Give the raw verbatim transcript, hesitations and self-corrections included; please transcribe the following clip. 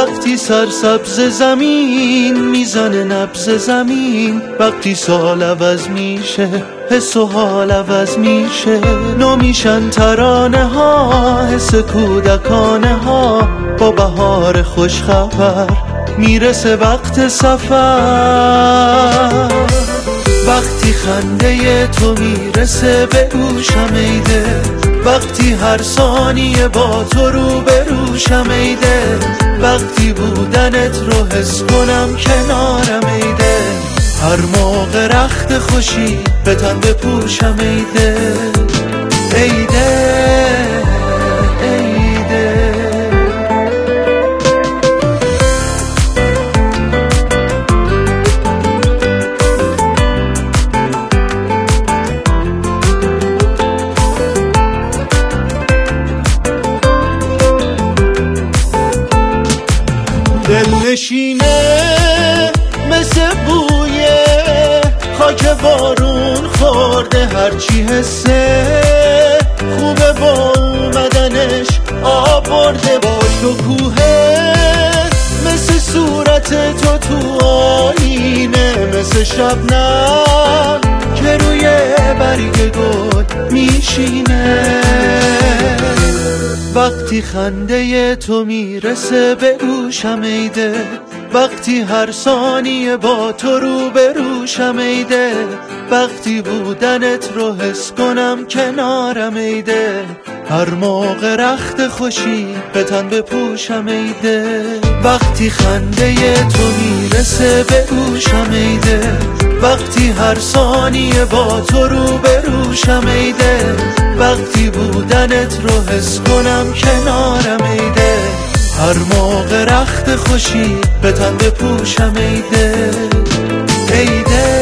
وقتی سرسبز زمین میزنه نبض زمین، وقتی سال عوض میشه حس و حال عوض میشه، نو میشن ترانه ها حس کودکانه ها، با بهار خوش خبر میرسه وقت سفر. وقتی خنده تو میرسه به گوشم ایده، وقتی هر ثانیه با تو رو به روشم ایده، وقتی بودنت رو حس کنم کنارم ایده، هر موقع رخت خوشی به تن بپوشم ایده ایده ایده. دلنشینه مثل بوی خاک بارون خورده، هرچی حسه خوبه با اومدنش آورده، با شکوهه مثل صورت تو تو آینه، مثل شبنم که روی برگ گل میشینه. وقتی خنده تو میرسه به گوشم ایده، وقتی هر ثانیه با تو رو به روشم ایده، وقتی بودنت رو حس کنم کنارم ایده، هر موقع رخت خوشی به تن بپوشم ایده. وقتی خنده تو میرسه به گوشم ایده، وقتی هر ثانیه با تو رو به روشم ایده، وقتی بودنت رو حس کنم کنارم ایده، هر موقع رخت خوشی به تن بپوشم ایده ایده.